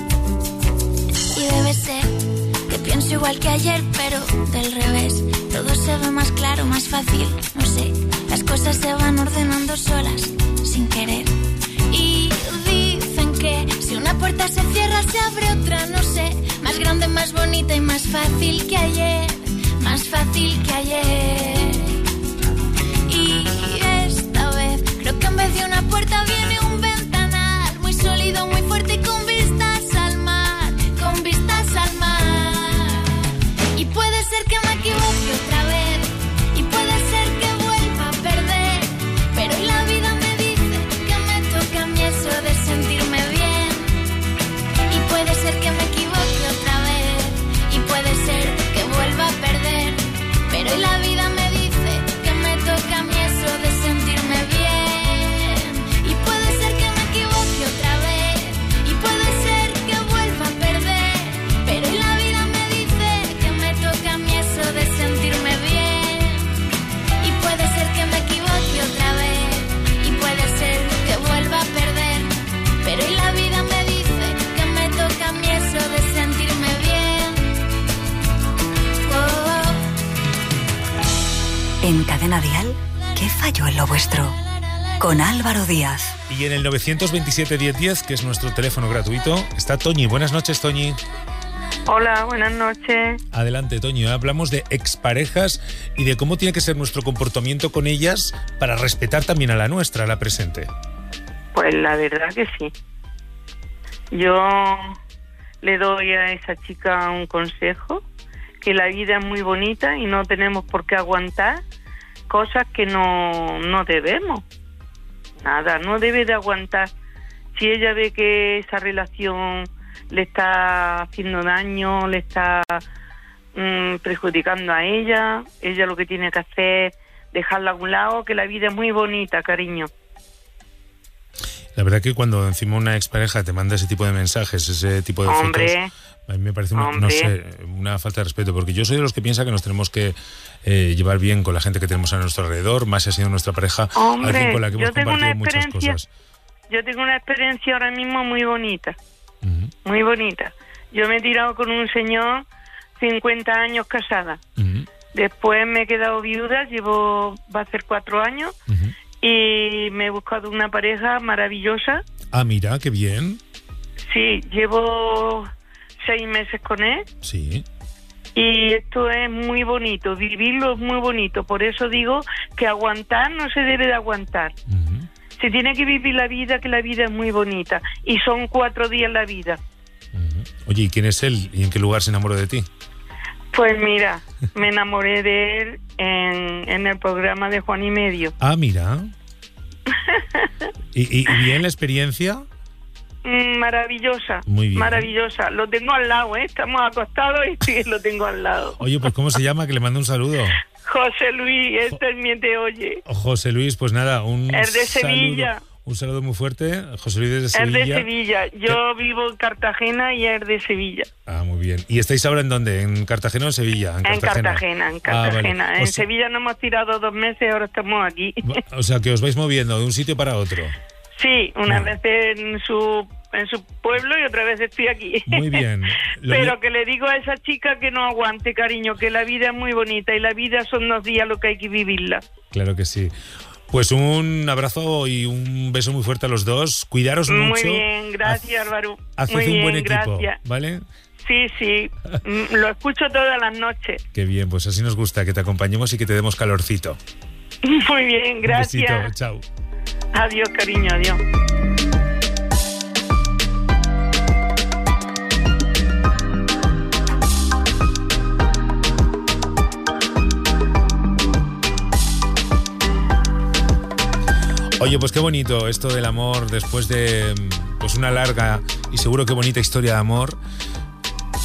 Y debe ser que pienso igual que ayer, pero del revés. Todo se ve más claro, más fácil, no sé. Las cosas se van ordenando solas, sin querer. Y dicen que si una puerta se cierra, se abre otra, no sé. Más grande, más bonita y más fácil que ayer. Más fácil que ayer. Y esta vez creo que en vez de una puerta viene un ventanal. Muy sólido, muy fuerte y con vistas al mar. Con vistas al mar. Y puede ser que me equivoque otra vez. Y puede ser que vuelva a perder. Pero hoy la vida me dice que me toca a mí eso de sentirme bien. Y puede ser que me equivoque otra vez. Y puede ser que vuelva a perder. Pero hoy la vida me dice que me toca a mí eso de sentirme bien. Y puede ser que me equivoque otra vez. Y puede ser que vuelva a perder. Pero hoy la vida me dice que me toca a mí eso de sentirme bien. Y puede ser que me equivoque otra vez. Y puede ser que vuelva a perder. Pero hoy la vida me dice que me toca a mí eso de sentirme bien. Oh. En Cadena Dial, ¿qué falló en lo vuestro? Con Álvaro Díaz. Y en el nueve dos siete, diez diez, que es nuestro teléfono gratuito, está Toñi. Buenas noches, Toñi. Hola, buenas noches. Adelante, Toñi. Hablamos de exparejas y de cómo tiene que ser nuestro comportamiento con ellas para respetar también a la nuestra, a la presente. Pues la verdad que sí. Yo le doy a esa chica un consejo, que la vida es muy bonita y no tenemos por qué aguantar cosas que no, no debemos. Nada, no debe de aguantar. Si ella ve que esa relación le está haciendo daño, le está mmm, perjudicando a ella, ella lo que tiene que hacer es dejarla a un lado, que la vida es muy bonita, cariño. La verdad que cuando encima una expareja te manda ese tipo de mensajes, ese tipo de Hombre. fotos, a mí me parece una, no sé, una falta de respeto, porque yo soy de los que piensa que nos tenemos que eh, llevar bien con la gente que tenemos a nuestro alrededor, más si ha sido nuestra pareja, Hombre, alguien con la que hemos yo tengo compartido una muchas cosas. Yo tengo una experiencia ahora mismo muy bonita, uh-huh. muy bonita. Yo me he tirado con un señor cincuenta años casada. Uh-huh. Después me he quedado viuda, llevo, va a ser cuatro años, uh-huh. y me he buscado una pareja maravillosa. Ah, mira, qué bien. Sí, llevo seis meses con él. Sí. Y esto es muy bonito, vivirlo es muy bonito. Por eso digo que aguantar no se debe de aguantar. Uh-huh. Se tiene que vivir la vida, que la vida es muy bonita. Y son cuatro días la vida. Uh-huh. Oye, ¿y quién es él? ¿Y en qué lugar se enamoró de ti? Pues mira, me enamoré de él en, en el programa de Juan y Medio. Ah, mira. ¿Y, y, y bien la experiencia? Maravillosa, muy bien. Maravillosa. Lo tengo al lado, ¿eh? Estamos acostados y sí, lo tengo al lado. Oye, pues ¿cómo se llama? Que le mando un saludo. José Luis, este es mi te oye. José Luis, pues nada, un es de Sevilla. Saludo, un saludo muy fuerte. José Luis desde Sevilla. Es de Sevilla. Yo ¿Qué? vivo en Cartagena y es de Sevilla. Ah, muy bien. ¿Y estáis ahora en dónde? ¿En Cartagena o en Sevilla? En Cartagena, en Cartagena. En, Cartagena. Ah, vale. En sea... Sevilla nos hemos tirado dos meses, ahora estamos aquí. O sea, que os vais moviendo de un sitio para otro. Sí, una ah. vez en su en su pueblo y otra vez estoy aquí. Muy bien. Lo Pero que le digo a esa chica que no aguante, cariño, que la vida es muy bonita y la vida son dos días lo que hay que vivirla. Claro que sí. Pues un abrazo y un beso muy fuerte a los dos. Cuidaros muy mucho. Muy bien, gracias, Álvaro. Haced muy un bien, buen equipo, gracias. ¿vale? Sí, sí, lo escucho todas las noches. Qué bien, pues así nos gusta, que te acompañemos y que te demos calorcito. Muy bien, gracias. Un besito, chao. Adiós, cariño, adiós. Oye, pues qué bonito esto del amor después de pues una larga y seguro que bonita historia de amor.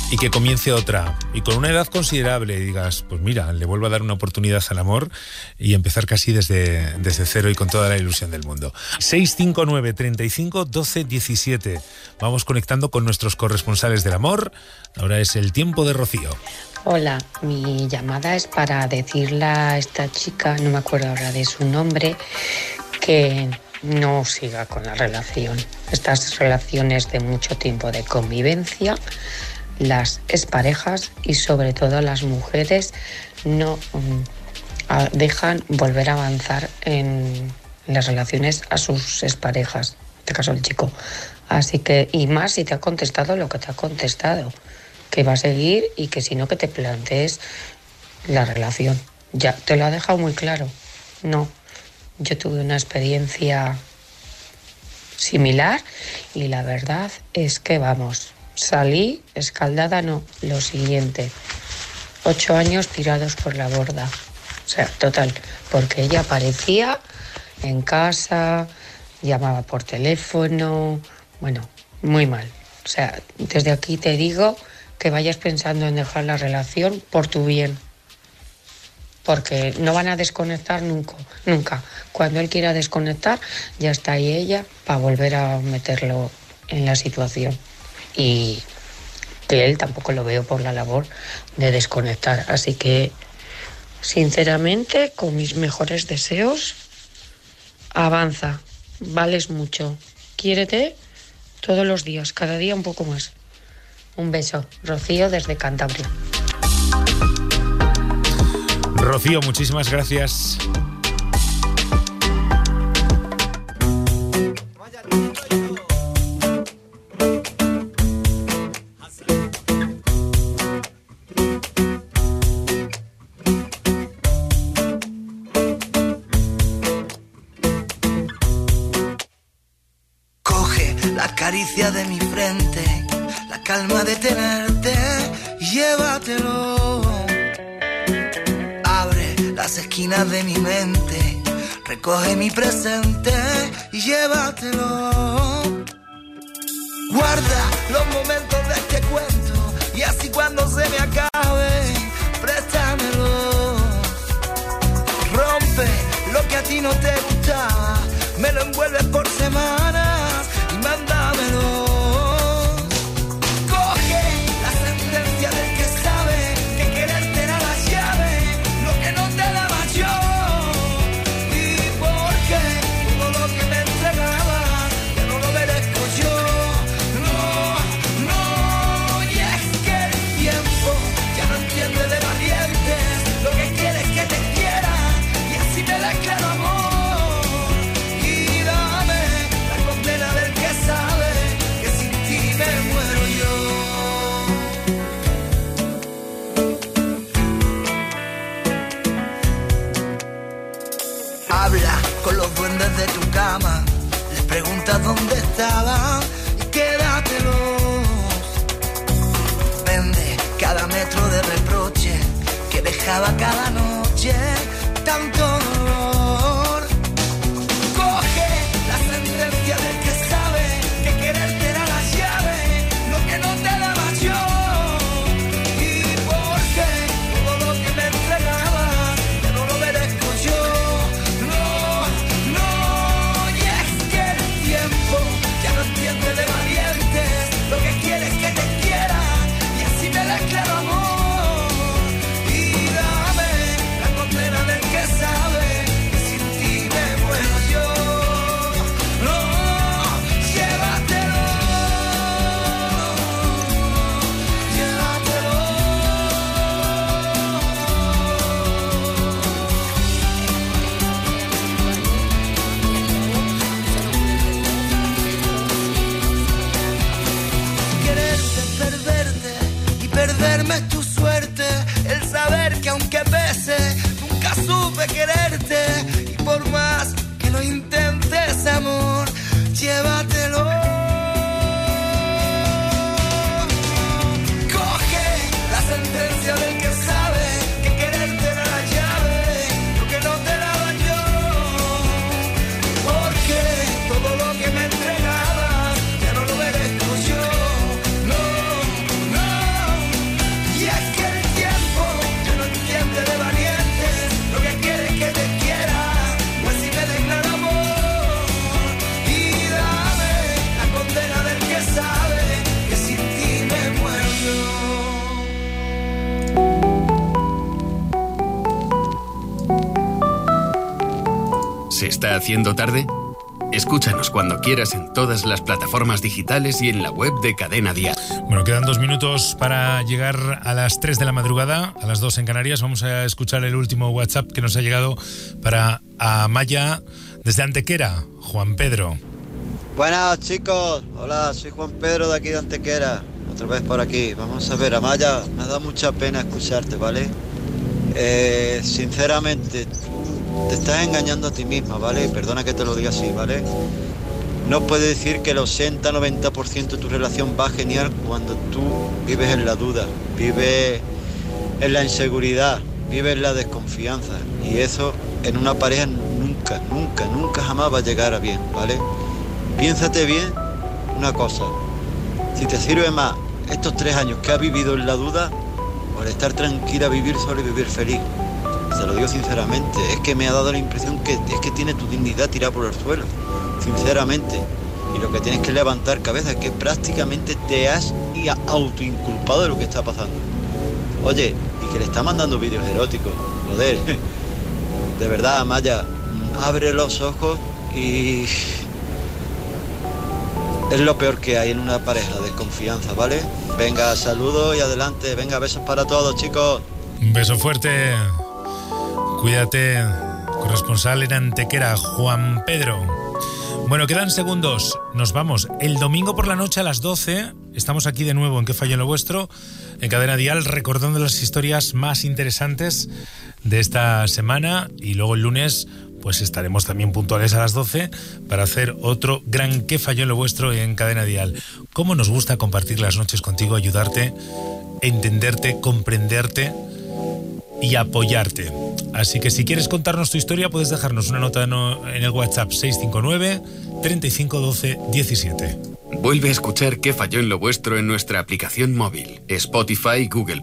y que comience otra, y con una edad considerable, y digas, pues mira, le vuelvo a dar una oportunidad al amor y empezar casi desde, desde cero y con toda la ilusión del mundo. seis cinco nueve, treinta y cinco, doce, diecisiete. Vamos conectando con nuestros corresponsales del amor. Ahora es el tiempo de Rocío. Hola, mi llamada es para decirle a esta chica, no me acuerdo ahora de su nombre, que no siga con la relación. Estas relaciones de mucho tiempo de convivencia, las exparejas y sobre todo las mujeres no um, a, dejan volver a avanzar en las relaciones a sus exparejas, en este caso el chico. Así que, y más si te ha contestado lo que te ha contestado, que va a seguir y que si no que te plantees la relación. Ya, te lo ha dejado muy claro. No, yo tuve una experiencia similar y la verdad es que vamos, salí escaldada, no, lo siguiente, ocho años tirados por la borda, o sea, total, porque ella aparecía en casa, llamaba por teléfono, bueno, muy mal. O sea, desde aquí te digo que vayas pensando en dejar la relación por tu bien, porque no van a desconectar nunca, nunca. Cuando él quiera desconectar, ya está ahí ella para volver a meterlo en la situación. Y que él tampoco lo veo por la labor de desconectar. Así que, sinceramente, con mis mejores deseos, avanza, vales mucho, quiérete todos los días, cada día un poco más. Un beso, Rocío desde Cantabria. Rocío, muchísimas gracias. Coge la caricia de mi frente, la calma de tenerte y llévatelo. Abre las esquinas de mi mente, recoge mi presente y llévatelo. Guarda los momentos de este cuento y así cuando se me acabe, préstamelo. Rompe lo que a ti no te gustaba, me lo envuelves por semanas y mándamelo. Con los duendes de tu cama, les preguntas dónde estaban y quédatelos. Vende cada metro de reproche que dejaba cada noche tanto dolor. Coge la sentencia del que sabe que quererte era la llave, lo que no te daba yo. Y porque todo lo que me entregabas ya no lo merezco yo. De valientes, lo que quieres que te quiera y así me declaro amor. Y dame la condena del que sabe que sin ti me muero yo. No, llévatelo, llévatelo. Perderme es tu suerte, el saber que aunque pese, nunca supe quererte. Y por más que lo intentes, amor, llévatelo. Coge la sentencia del que sabe que quererte era la llave, lo que no te daba yo. Porque todo lo que me entregabas ya no lo merezco yo. No, no. está haciendo tarde? Escúchanos cuando quieras en todas las plataformas digitales y en la web de Cadena Dial. Bueno, quedan dos minutos para llegar a las tres de la madrugada, a las dos en Canarias. Vamos a escuchar el último WhatsApp que nos ha llegado para Amaya desde Antequera, Juan Pedro. Buenas, chicos. Hola, soy Juan Pedro de aquí de Antequera. Otra vez por aquí. Vamos a ver, Amaya, me ha dado mucha pena escucharte, ¿vale? Eh, sinceramente, te estás engañando a ti misma, ¿vale? Perdona que te lo diga así, ¿vale? No puedes decir que el ochenta noventa por ciento de tu relación va genial cuando tú vives en la duda, vives en la inseguridad, vives en la desconfianza. Y eso en una pareja nunca, nunca, nunca jamás va a llegar a bien, ¿vale? Piénsate bien una cosa. Si te sirve más estos tres años que has vivido en la duda, por estar tranquila, vivir sola y vivir feliz. Se lo digo sinceramente, es que me ha dado la impresión que es que tiene tu dignidad tirada por el suelo, sinceramente. Y lo que tienes que levantar cabeza es que prácticamente te has autoinculpado de lo que está pasando. Oye, y que le está mandando vídeos eróticos, joder. De verdad, Amaya, abre los ojos y... es lo peor que hay en una pareja, desconfianza, ¿vale? Venga, saludos y adelante. Venga, besos para todos, chicos. Un beso fuerte. Cuídate. Corresponsal en Antequera, Juan Pedro. Bueno, quedan segundos. Nos vamos. El domingo por la noche a las doce estamos aquí de nuevo en ¿Qué falló en lo vuestro? En Cadena Dial, recordando las historias más interesantes de esta semana. Y luego el lunes pues estaremos también puntuales a las doce para hacer otro gran ¿Qué falló en lo vuestro? En Cadena Dial. Cómo nos gusta compartir las noches contigo, ayudarte, entenderte, comprenderte y apoyarte. Así que si quieres contarnos tu historia, puedes dejarnos una nota en el WhatsApp seis cinco nueve, treinta y cinco, doce, diecisiete. Vuelve a escuchar ¿Qué falló en lo vuestro? En nuestra aplicación móvil, Spotify, Google